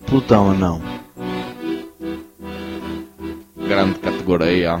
Plutão ou não? Grande categoria.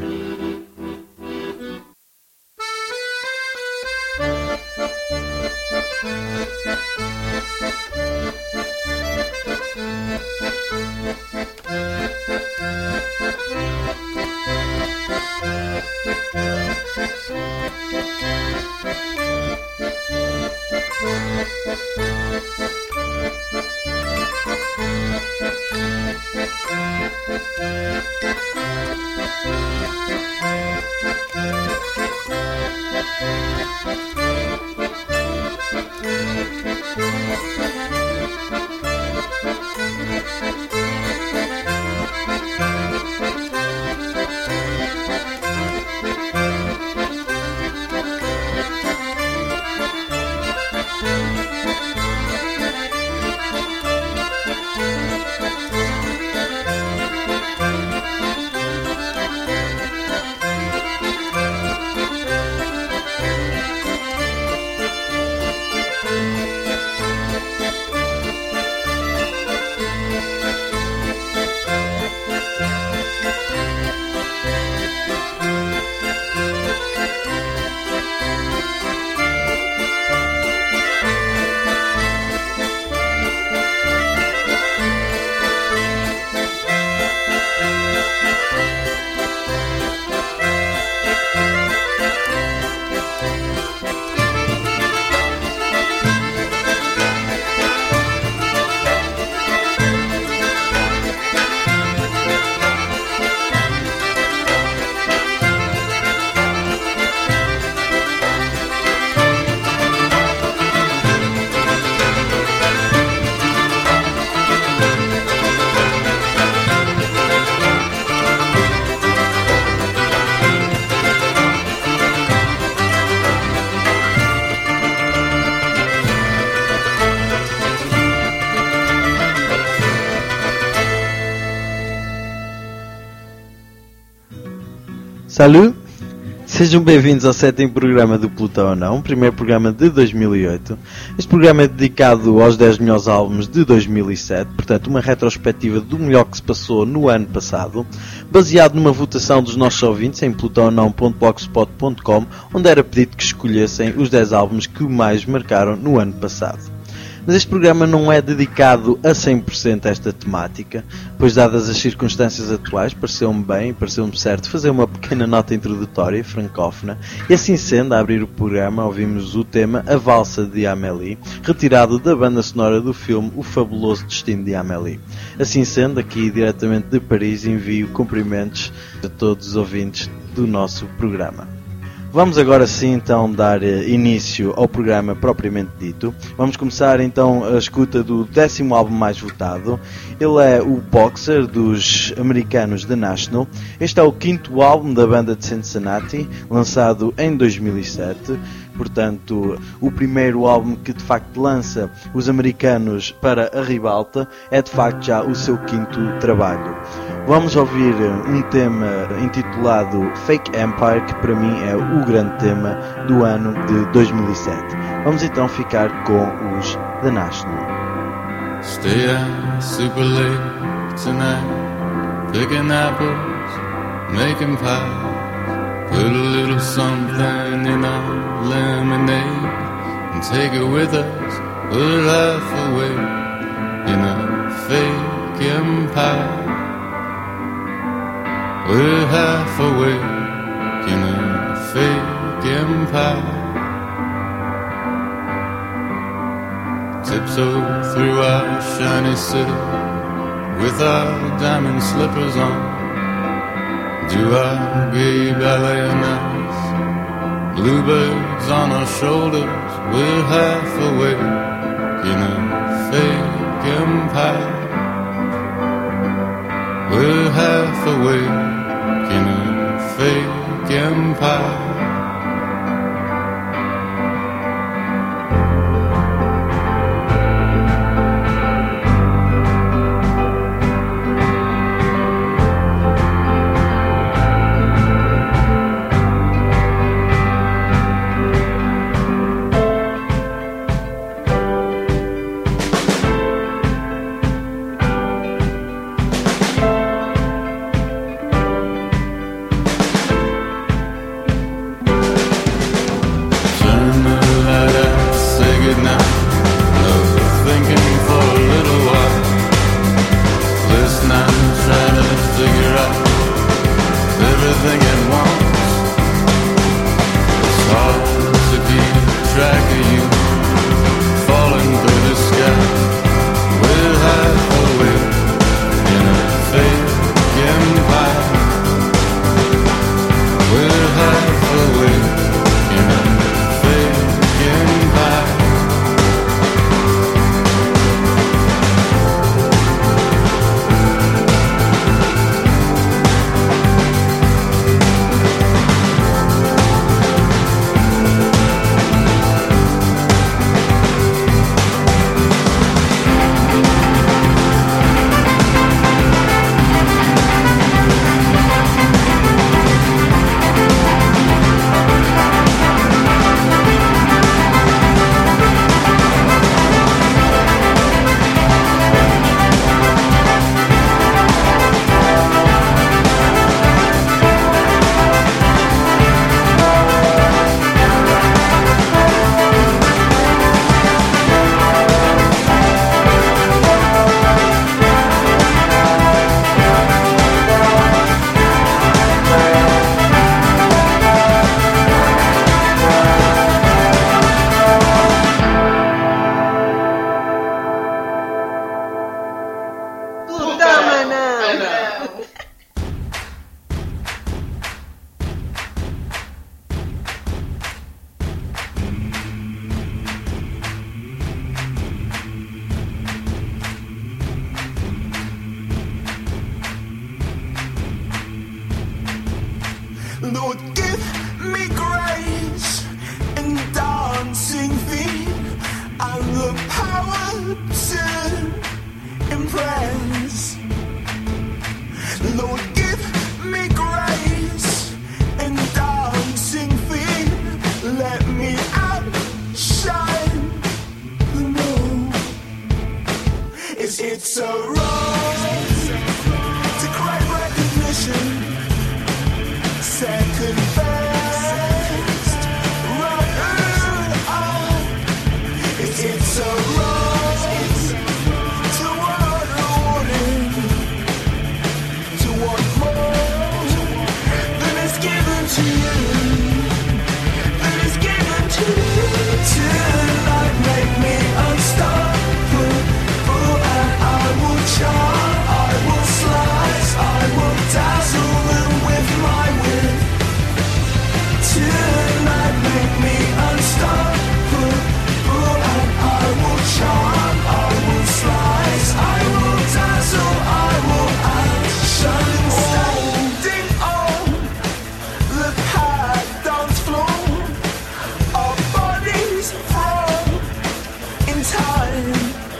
Salut! Sejam bem-vindos ao 7º programa do Plutão ou não, primeiro programa de 2008. Este programa é dedicado aos 10 melhores álbuns de 2007, portanto uma retrospectiva do melhor que se passou no ano passado, baseado numa votação dos nossos ouvintes em plutãoonão.blogspot.com, onde era pedido que escolhessem os 10 álbuns que mais marcaram no ano passado. Mas este programa não é dedicado a 100% a esta temática, pois dadas as circunstâncias atuais, pareceu-me certo fazer uma pequena nota introdutória, francófona, e assim sendo, a abrir o programa, ouvimos o tema A Valsa de Amélie, retirado da banda sonora do filme O Fabuloso Destino de Amélie. Assim sendo, aqui diretamente de Paris, envio cumprimentos a todos os ouvintes do nosso programa. Vamos agora sim então dar início ao programa propriamente dito. Vamos começar então a escuta do 10º álbum mais votado. Ele é o Boxer, dos americanos The National. Este é o 5º álbum da banda de Cincinnati, lançado em 2007. Portanto, o primeiro álbum que de facto lança os americanos para a ribalta é de facto já o seu 5º trabalho. Vamos ouvir um tema intitulado Fake Empire, que para mim é o grande tema do ano de 2007. Vamos então ficar com os The National. Stay out super late tonight, picking apples, making pies. Put a little something in our lemonade and take it with us. Put it half away in a fake empire. We're half awake in a fake empire. Tiptoe through our shiny city with our diamond slippers on. Do our gay ballet on ice. Bluebirds on our shoulders. We're half awake in a fake empire. We're half awake in a fake empire. Is it so wrong to crave recognition? Second best, right? Is it so wrong to want a warning, to want more than is given to you, than is given to you? Tonight make me unstoppable, and I will charm, I will slice, I will dazzle them with my wit. Tonight make me unstoppable, and I will charm, I will slice, I will dazzle, I will outshine them all. Standing on the packed dance floor, our bodies thrown in time.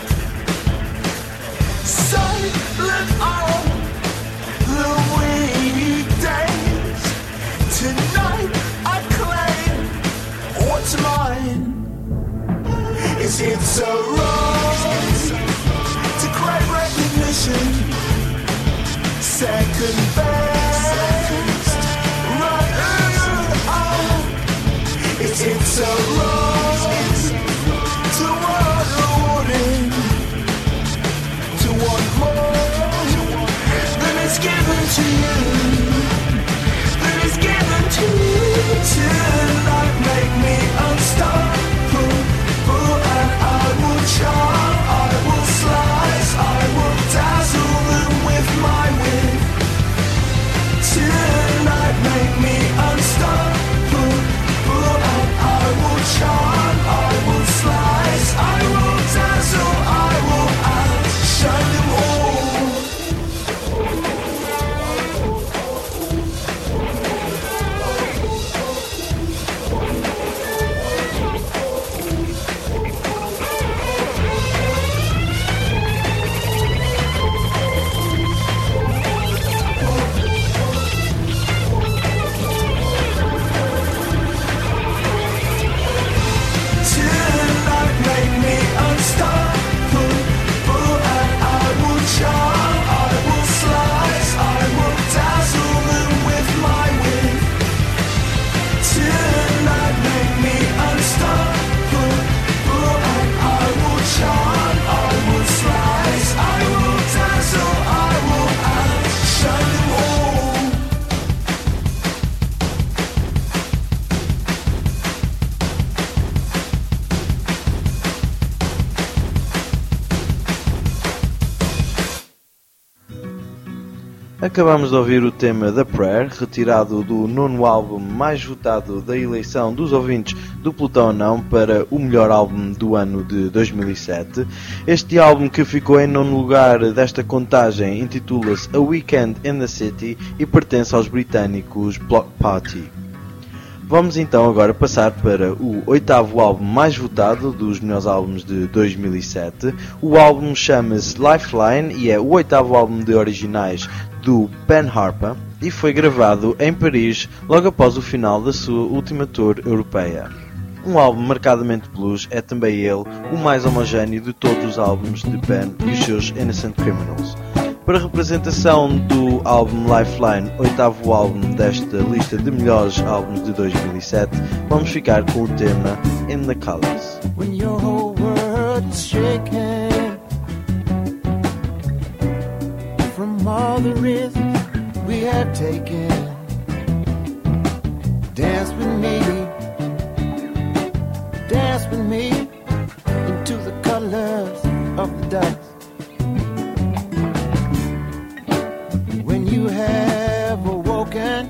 Silent on the weekdays. Tonight I claim what's mine. Is it so wrong to crave recognition? Second best, right? Is it so wrong to want a warning, to want more than is given to you, than is given to you? Tonight make me unstoppable, and I will charm, I will slice, I will dazzle them with my wit. Tonight make me unstoppable, and I will charm, I will slice, I will dazzle, I will outshine them all. Tonight make me unstoppable, and I will charm, I will slice, I will dazzle them with my wit. Tonight make me unstoppable, and I will charm, I will slice, I will dazzle, I will outshine them all. Acabamos de ouvir o tema The Prayer, retirado do nono álbum mais votado da eleição dos ouvintes do Plutão Não para o melhor álbum do ano de 2007. Este álbum, que ficou em nono lugar desta contagem, intitula-se A Weekend in the City e pertence aos britânicos Bloc Party. Vamos então agora passar para o oitavo álbum mais votado dos melhores álbuns de 2007. O álbum chama-se Lifeline e é o oitavo álbum de originais do Ben Harper e foi gravado em Paris logo após o final da sua última tour europeia. Um álbum marcadamente blues, é também ele o mais homogéneo de todos os álbuns de Ben e os seus Innocent Criminals. Para representação do álbum Lifeline, oitavo álbum desta lista de melhores álbuns de 2007, vamos ficar com o tema In the Colors. When your whole world is shaking from all the risks we have taken, dance with me into the colors of the dust. When you have awoken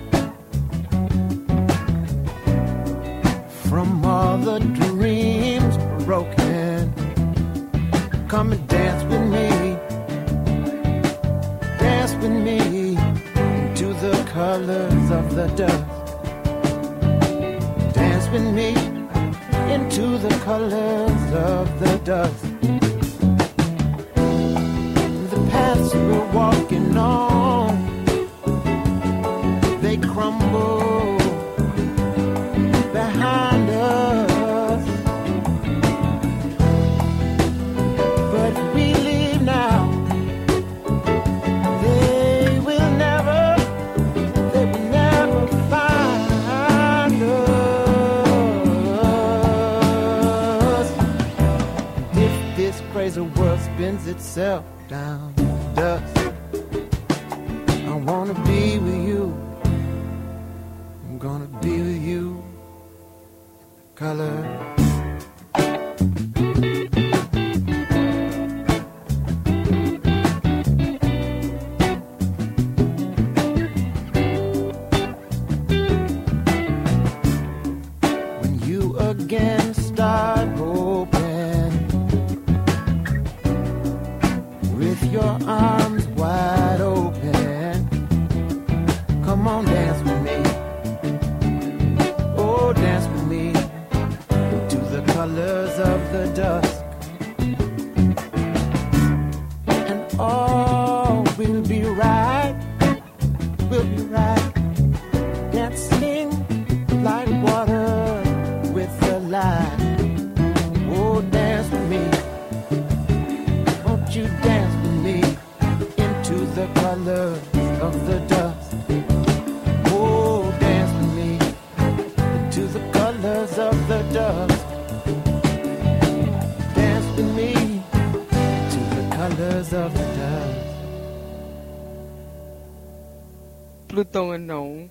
from all the dreams broken, come and dance with me into the colors of the dust. Dance with me into the colors of the dust. The paths we're walking on, they crumble behind us, but we live now this crazy world spins itself down to dust. I wanna be with you. I'm gonna be with you. Color. When you again start hoping with your arms wide open, come on, dance with me. Oh, dance with me to the colors of the dusk, and all will be right, will be right. Dancing like water with the light. Oh, dance with me. Won't you dance with me into the colors of the dusk? Oh, dance with me into the colors of the dusk. Dance with me to the colors of the dusk. Plutão Anão.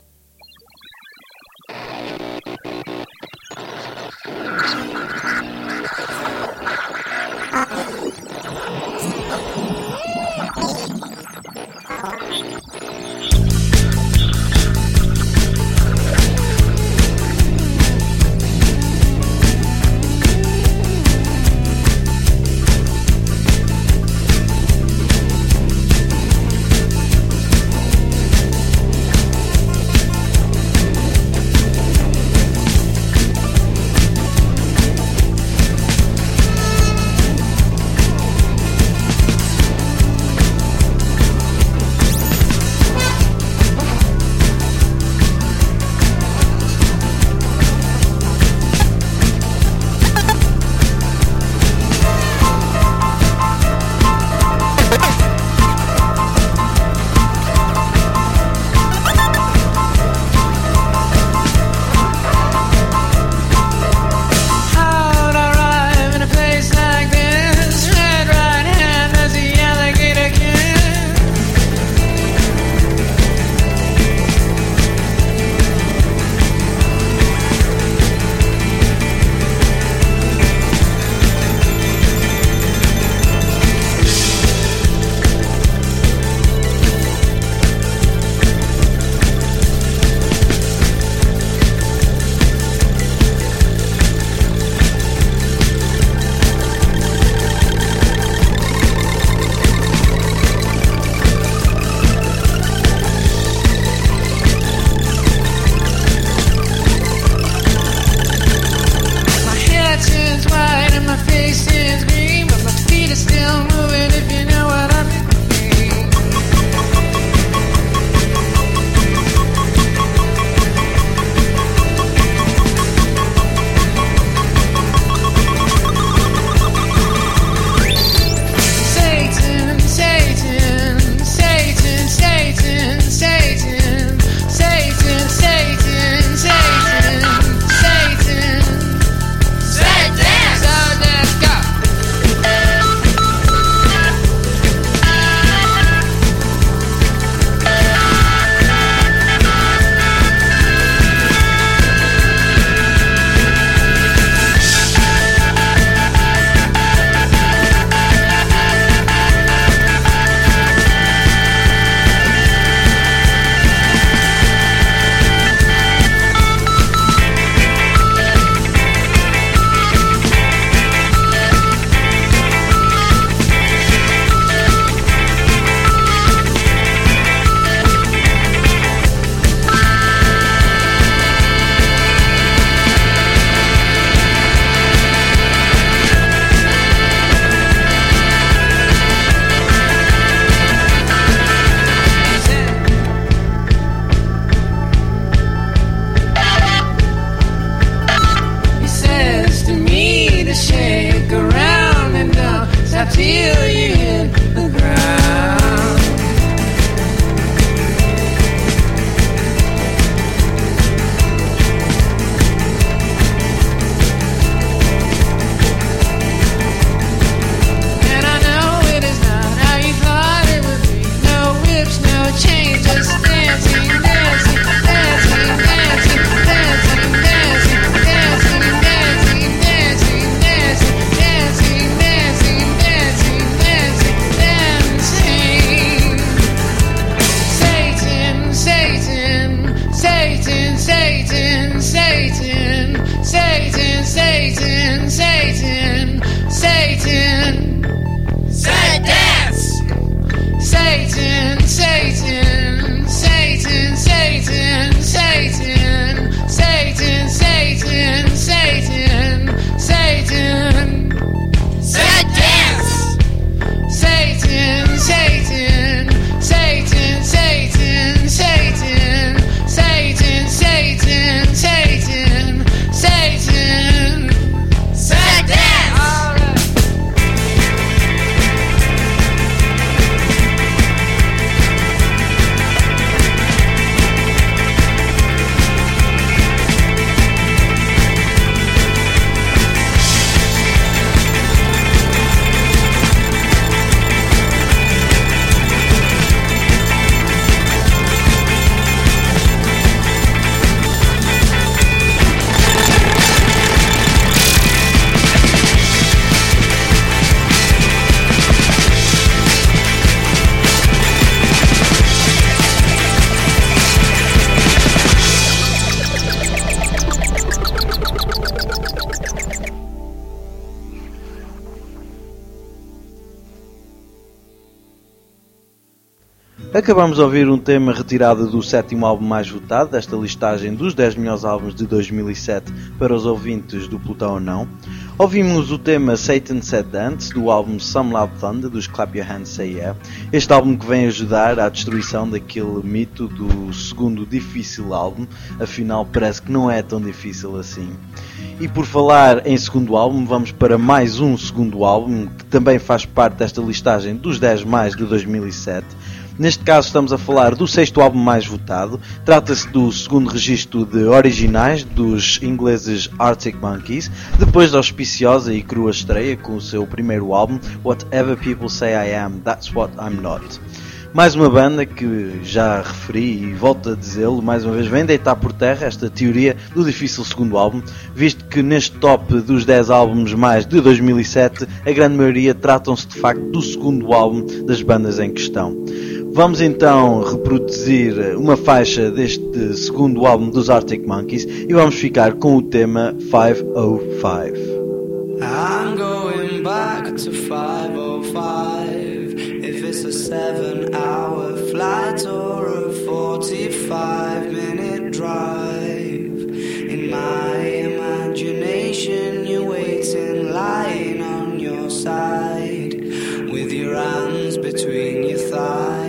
Acabamos de ouvir um tema retirado do 7º álbum mais votado desta listagem dos 10 melhores álbuns de 2007 para os ouvintes do Plutão ou Não. Ouvimos o tema Satan Said Dance do álbum Some Loud Thunder dos Clap Your Hands Say Yeah. Este álbum que vem ajudar à destruição daquele mito do segundo difícil álbum, afinal parece que não é tão difícil assim. E por falar em segundo álbum, vamos para mais um segundo álbum que também faz parte desta listagem dos 10 mais de 2007. Neste caso estamos a falar do 6º álbum mais votado. Trata-se do segundo registro de originais dos ingleses Arctic Monkeys, depois da auspiciosa e crua estreia com o seu primeiro álbum Whatever People Say I Am, That's What I'm Not. Mais uma banda que já referi e volto a dizê-lo, mais uma vez vem deitar por terra esta teoria do difícil segundo álbum, visto que neste top dos 10 álbuns mais de 2007, a grande maioria tratam-se de facto do segundo álbum das bandas em questão. Vamos então reproduzir uma faixa deste segundo álbum dos Arctic Monkeys e vamos ficar com o tema 505. I'm going back to 505. If it's a 7-hour flight or a 45-minute drive, in my imagination you're waiting, lying on your side, with your hands between your thighs.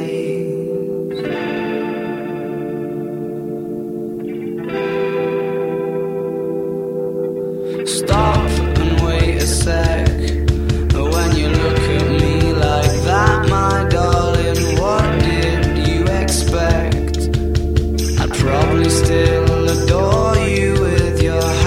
Stop and wait a sec. When you look at me like that, my darling, what did you expect? I'd probably still adore you with your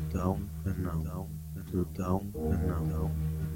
Plutão, não. Plutão, não.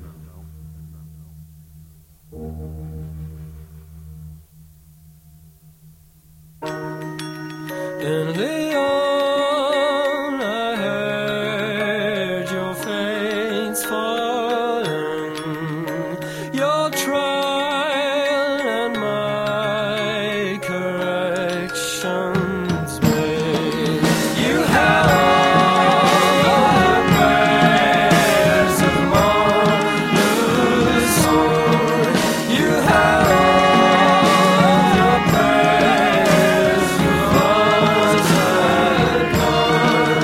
In Leon, I heard your fate's fallen, your trial and my corrections made. You have all the prayers of Martha's son. You have all the prayers of us had gone.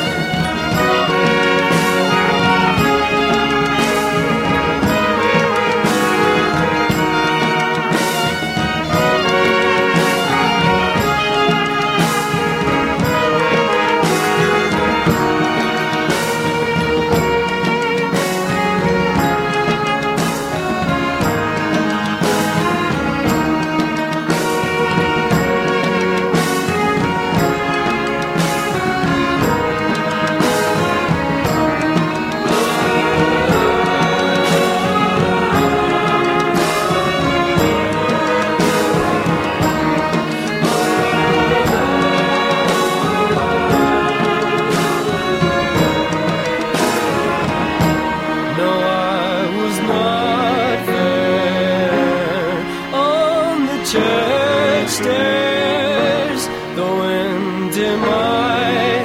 No, I was not there on the church stairs. The wind in my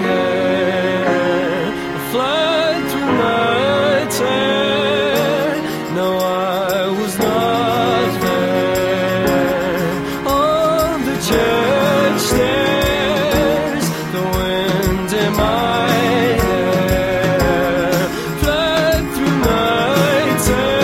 hair flowed through night air. No, I was not there on the church stairs. The wind in my hair flowed through night air.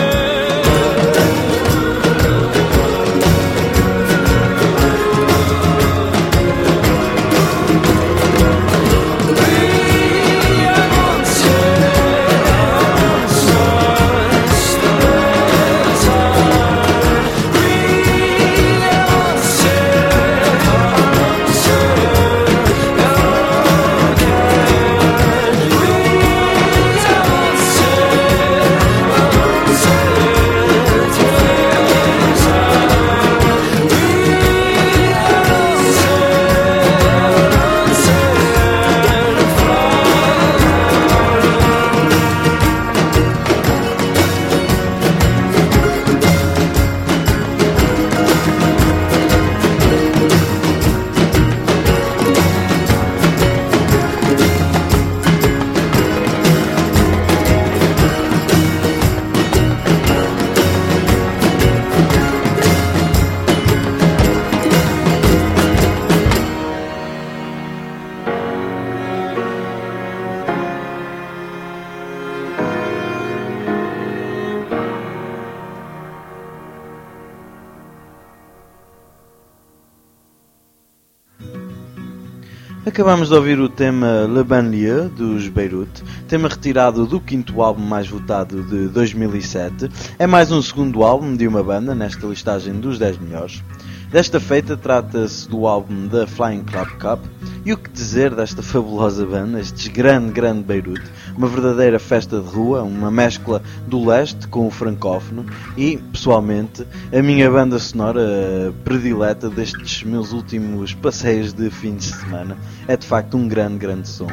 Acabamos de ouvir o tema Le Banlieue, dos Beirut, tema retirado do quinto álbum mais votado de 2007. É mais um segundo álbum de uma banda nesta listagem dos 10 melhores. Desta feita trata-se do álbum The Flying Club Cup. E o que dizer desta fabulosa banda, estes grande Beirut, uma verdadeira festa de rua, uma mescla do leste com o francófono e, pessoalmente, a minha banda sonora predileta destes meus últimos passeios de fim de semana. É de facto um grande som.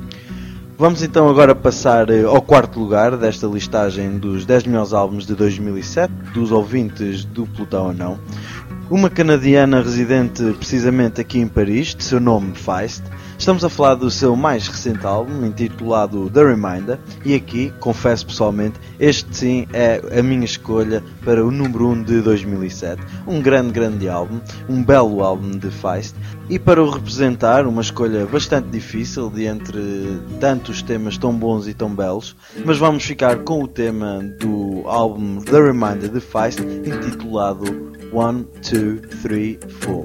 Vamos então agora passar ao quarto lugar desta listagem dos 10 melhores álbuns de 2007, dos ouvintes do Plutão ou Não. Uma canadiana residente precisamente aqui em Paris, de seu nome Feist. Estamos a falar do seu mais recente álbum, intitulado The Reminder, e aqui, confesso pessoalmente, este sim é a minha escolha para o número 1 de 2007. Um grande álbum, um belo álbum de Feist, e para o representar, uma escolha bastante difícil de entre tantos temas tão bons e tão belos, mas vamos ficar com o tema do álbum The Reminder de Feist, intitulado 1, 2, 3, 4.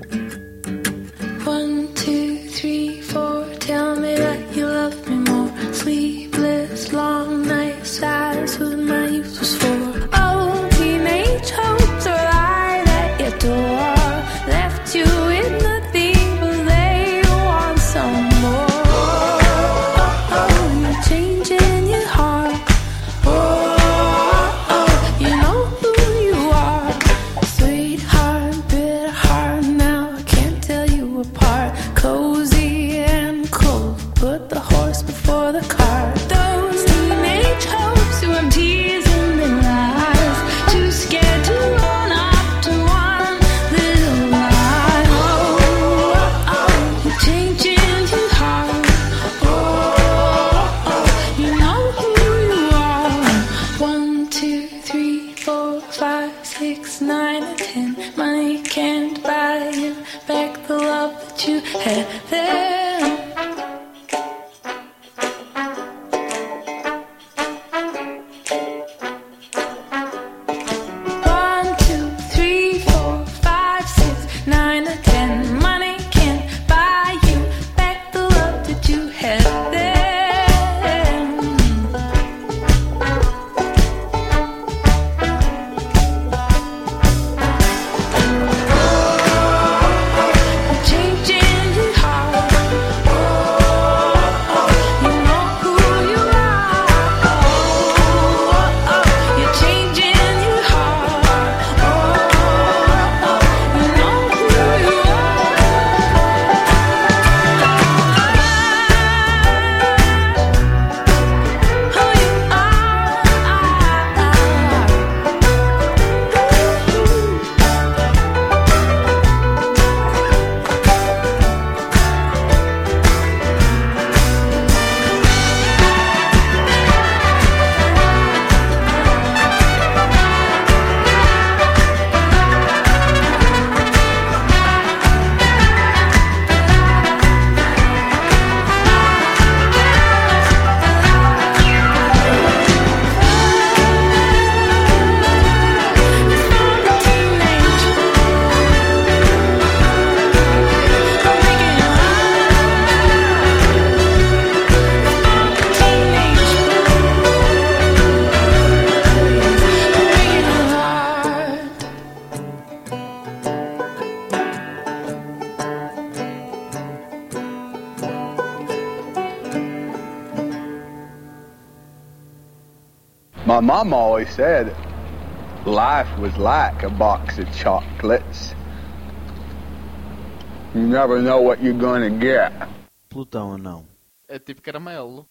1, 2, 3, 4. Tell me that you love me more. Sleepless, long nights, that's what my youth was for. Oh, teenage hopes are lied at your door. Left you with nothing, but they want some more. Oh, you My mom always said life was like a box of chocolates. You never know what you're gonna get. Plutão ou não? É tipo caramelo.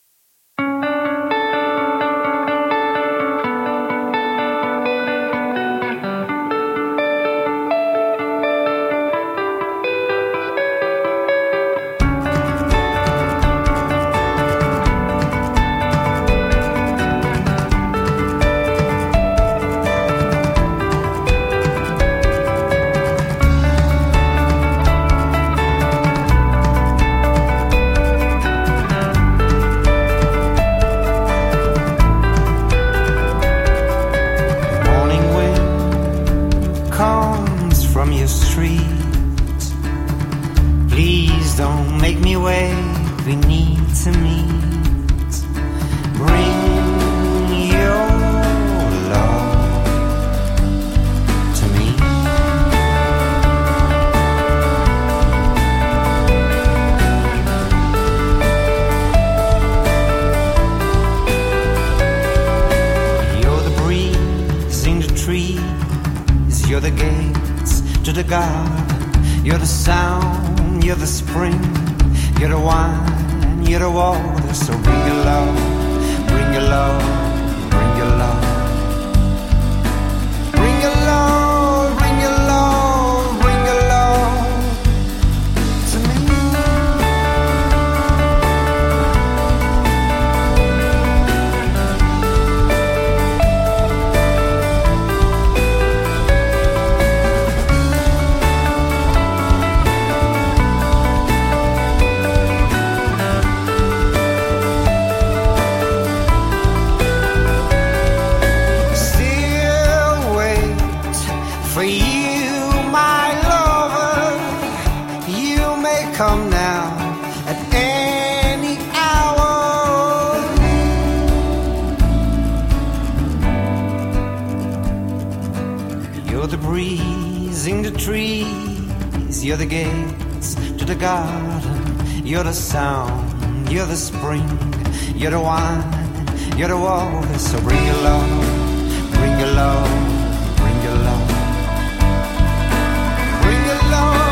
You're the gates to the garden. You're the sound, you're the spring. You're the wine, you're the water. So bring your love, bring your love, bring your love. Bring your love, bring your love, bring your love to me. Come now at any hour. You're the breeze in the trees. You're the gates to the garden. You're the sound, you're the spring. You're the wine, you're the water. So bring your love, bring your love, bring your love. Bring your love.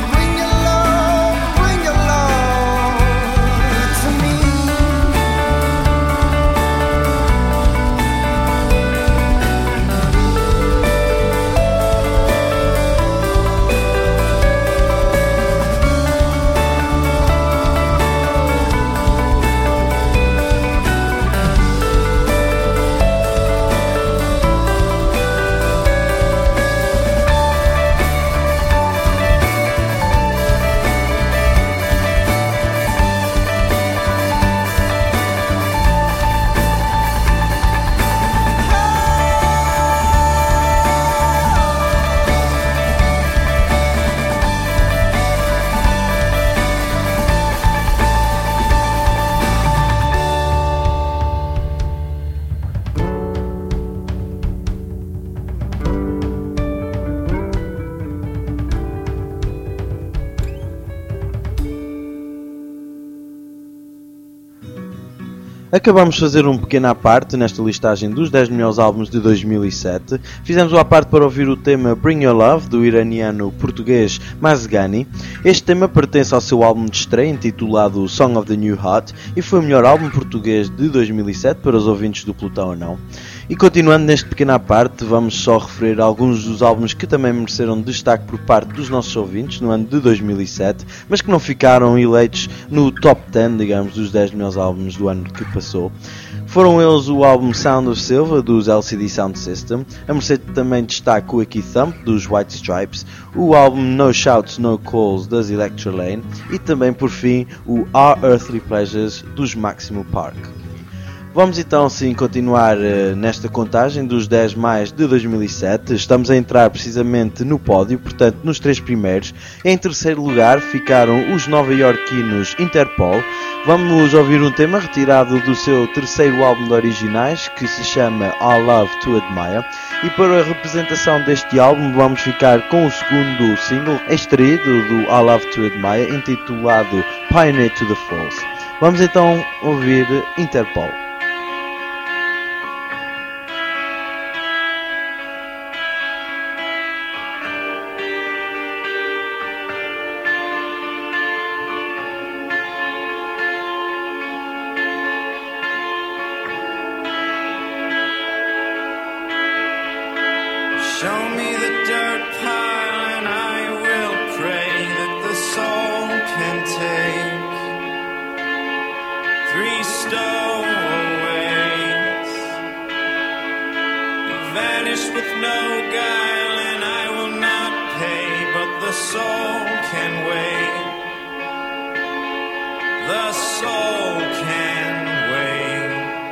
Acabamos de fazer um pequeno à parte nesta listagem dos 10 melhores álbuns de 2007. Fizemos o à parte para ouvir o tema Bring Your Love, do iraniano português Mazgani. Este tema pertence ao seu álbum de estreia, intitulado Song of the New Hot, e foi o melhor álbum português de 2007 para os ouvintes do Plutão ou não. E continuando neste pequeno à parte, vamos só referir alguns dos álbuns que também mereceram destaque por parte dos nossos ouvintes no ano de 2007, mas que não ficaram eleitos no top 10, digamos, dos 10 melhores álbuns do ano que passou. Foram eles o álbum Sound of Silver, dos LCD Sound System, a merecer também destaque o Aqui Thump, dos White Stripes, o álbum No Shouts, No Calls, das Electra Lane, e também, por fim, o Our Earthly Pleasures, dos Maximo Park. Vamos então sim continuar nesta contagem dos 10 mais de 2007. Estamos a entrar precisamente no pódio, portanto nos 3 primeiros. Em terceiro lugar ficaram os nova-iorquinos Interpol. Vamos ouvir um tema retirado do seu terceiro álbum de originais, que se chama All Love to Admire. E para a representação deste álbum vamos ficar com o segundo single extraído do All Love to Admire, intitulado Pioneer to the Falls. Vamos então ouvir Interpol. Show me the dirt pile and I will pray that the soul can take 3 stowaways. You vanish with no guile and I will not pay, but the soul can wait. The soul can wait.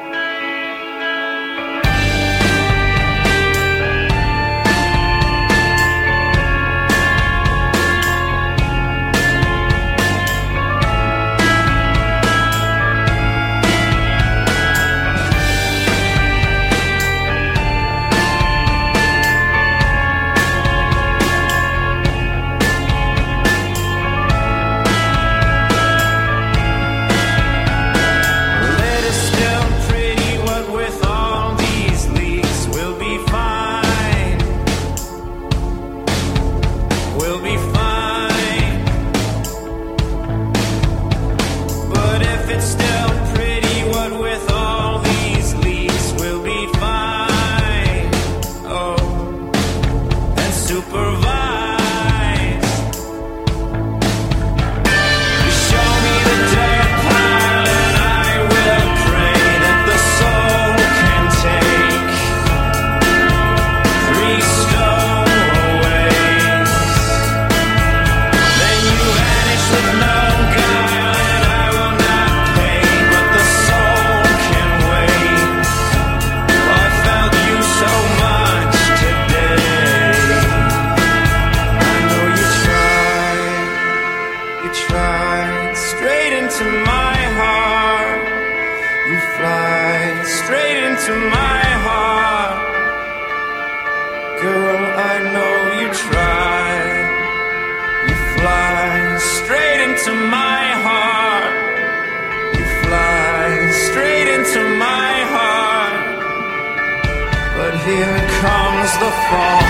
Here comes the fall.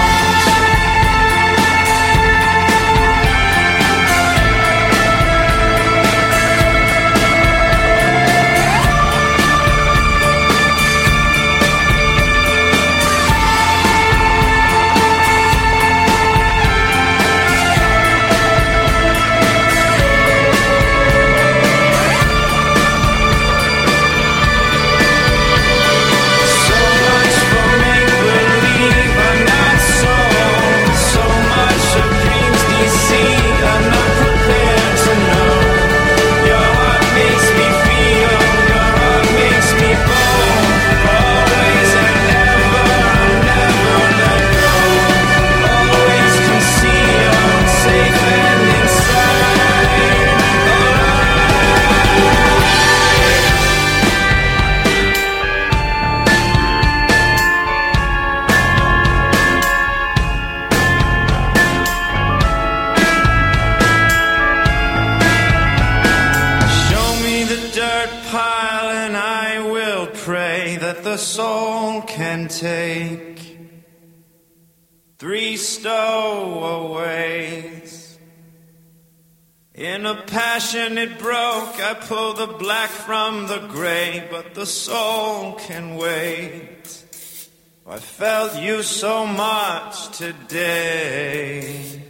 Take 3 stowaways. In a passion it broke, I pulled the black from the gray, but the soul can wait. I felt you so much today.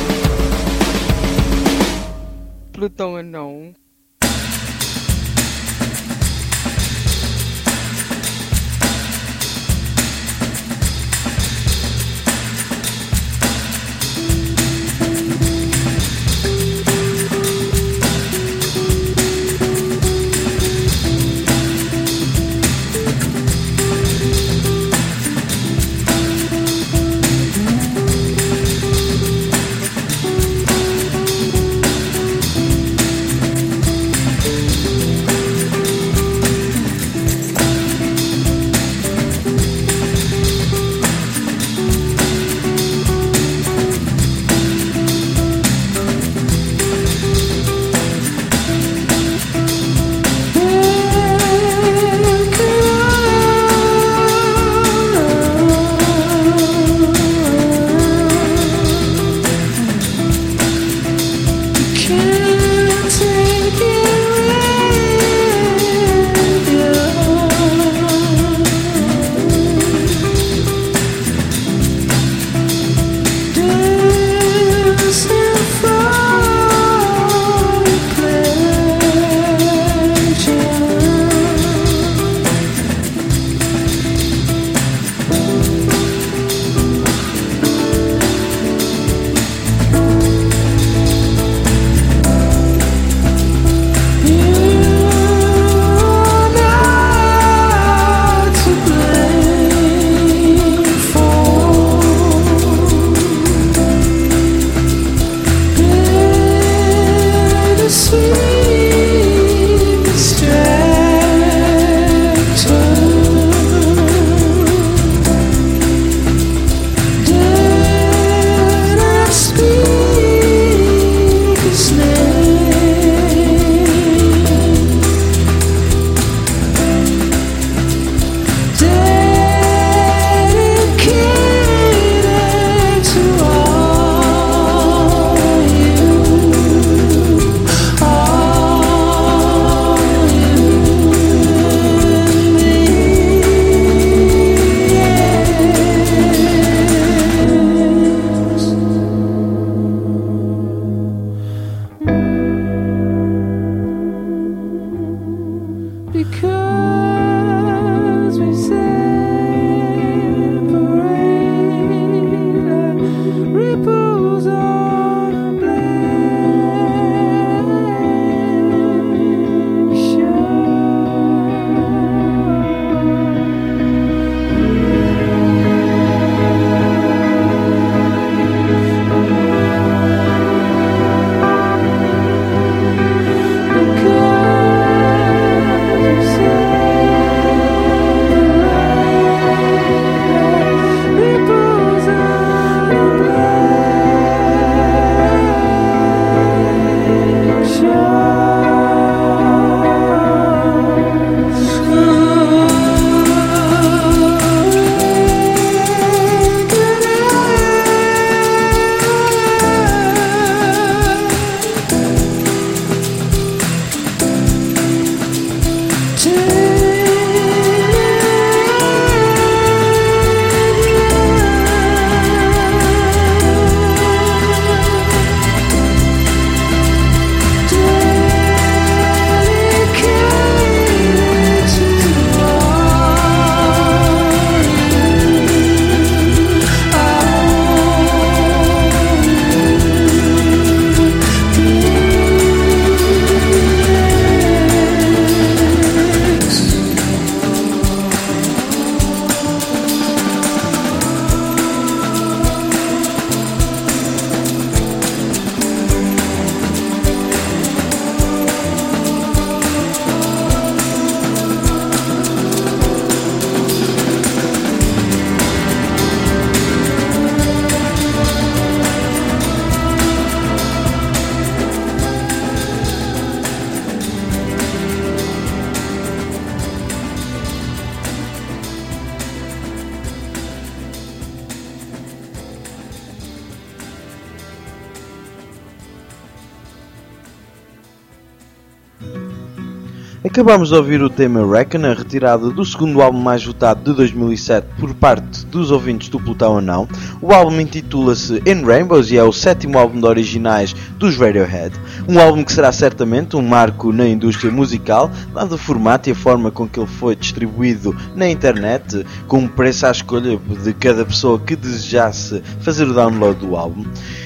Plutão anão. Acabamos de ouvir o tema Reckoner, retirado do segundo álbum mais votado de 2007 por parte dos ouvintes do Plutão ou Não. O álbum intitula-se In Rainbows e é o sétimo álbum de originais dos Radiohead. Um álbum que será certamente um marco na indústria musical, dado o formato e a forma com que ele foi distribuído na internet, com um preço à escolha de cada pessoa que desejasse fazer o download do álbum.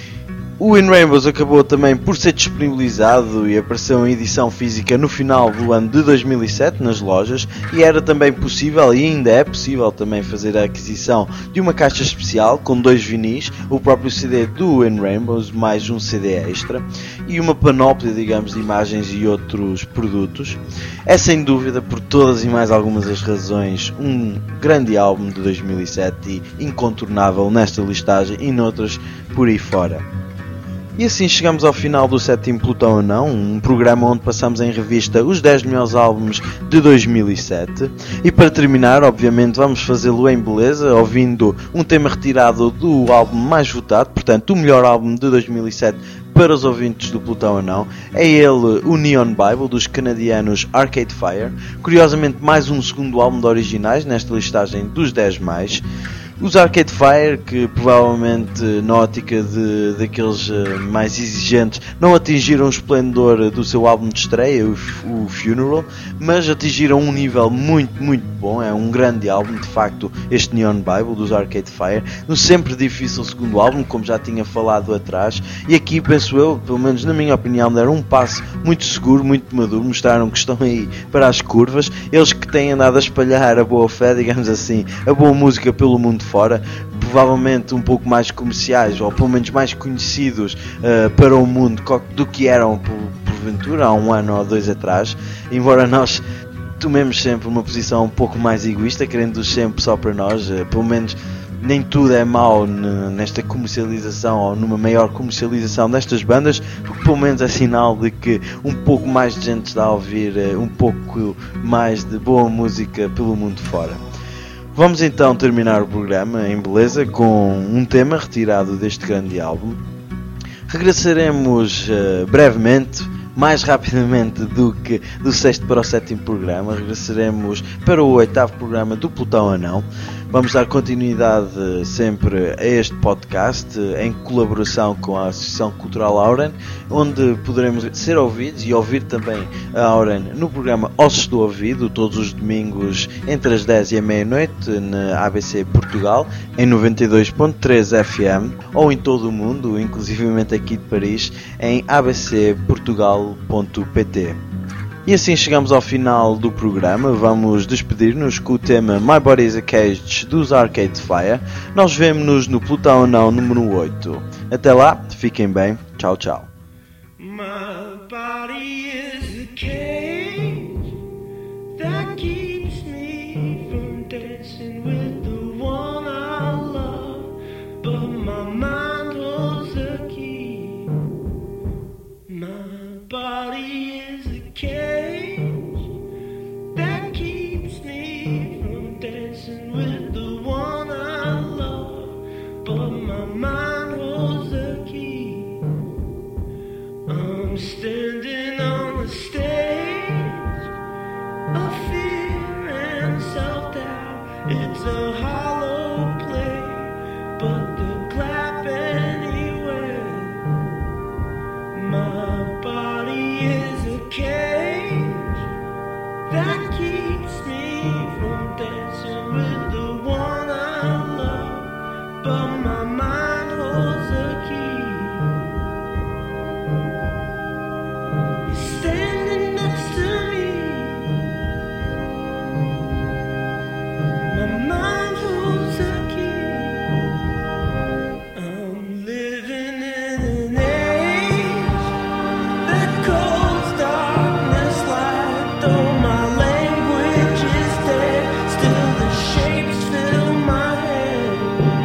O In Rainbows acabou também por ser disponibilizado e apareceu em edição física no final do ano de 2007 nas lojas, e era também possível, e ainda é possível também, fazer a aquisição de uma caixa especial com 2 vinis, o próprio CD do In Rainbows mais um CD extra e uma panóplia, digamos, de imagens e outros produtos. É sem dúvida, por todas e mais algumas as razões, um grande álbum de 2007 e incontornável nesta listagem e noutras por aí fora. E assim chegamos ao final do 7º Plutão ou Não, um programa onde passamos em revista os 10 melhores álbuns de 2007. E para terminar, obviamente, vamos fazê-lo em beleza, ouvindo um tema retirado do álbum mais votado, portanto, o melhor álbum de 2007 para os ouvintes do Plutão ou Não. É ele, o Neon Bible, dos canadianos Arcade Fire. Curiosamente, mais um segundo álbum de originais nesta listagem dos 10 mais. Os Arcade Fire, que provavelmente na ótica daqueles mais exigentes não atingiram o esplendor do seu álbum de estreia, o Funeral, mas atingiram um nível muito, muito bom. É um grande álbum, de facto, este Neon Bible dos Arcade Fire. Um sempre difícil segundo álbum, como já tinha falado atrás, e aqui penso eu, pelo menos na minha opinião, deram um passo muito seguro, muito maduro, mostraram que estão aí para as curvas. Eles que têm andado a espalhar a boa fé, digamos assim, a boa música pelo mundo fora, provavelmente um pouco mais comerciais, ou pelo menos mais conhecidos para o mundo do que eram porventura há um ano ou dois atrás, embora nós tomemos sempre uma posição um pouco mais egoísta, querendo-os sempre só para nós. Pelo menos nem tudo é mau nesta comercialização ou numa maior comercialização destas bandas, porque pelo menos é sinal de que um pouco mais de gente está a ouvir um pouco mais de boa música pelo mundo fora. Vamos então terminar o programa em beleza com um tema retirado deste grande álbum. Regressaremos brevemente, mais rapidamente do que do 6º para o 7º programa. Regressaremos para o 8º programa do Plutão ou Não. Vamos dar continuidade sempre a este podcast em colaboração com a Associação Cultural Auren, onde poderemos ser ouvidos e ouvir também a Auren no programa Ossos do Ouvido, todos os domingos entre as 10 e a meia-noite na ABC Portugal, em 92.3 FM, ou em todo o mundo, inclusivamente aqui de Paris, em abcportugal.pt. E assim chegamos ao final do programa. Vamos despedir-nos com o tema My Body is a Cage dos Arcade Fire. Nós vemo-nos no Plutão ou Não número 8. Até lá, fiquem bem. Tchau, tchau. My body is a cage that keeps me from dancing with the one I love, but my mind holds the key. My body is a cage that keeps me from dancing with the one I love, but my mind holds the key. I'm standing on the stage of fear and self-doubt. It's a hollow play, but they'll clap anyway. My body is a cage that keeps me from dancing with the one I love, but my mind holds the key. You're standing next to me, my mind holds the key. I'm living in an age that calls darkness light. Though my language is dead, still the shapes fill my head.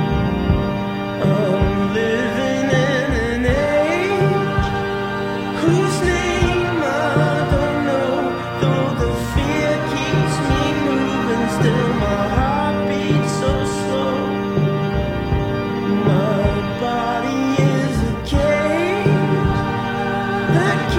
I'm living in an age whose name I don't know. Though the fear keeps me moving, still my heart beats so slow. My body is a cage that